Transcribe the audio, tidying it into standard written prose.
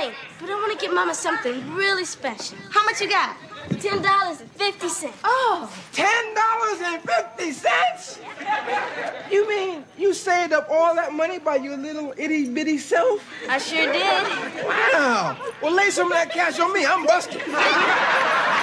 Hey, but I want to get Mama something really special. How much you got? $10.50. Oh. $10.50? You mean you saved up all that money by your little itty-bitty self? I sure did. Wow. Well, lay some of that cash on me. I'm busted.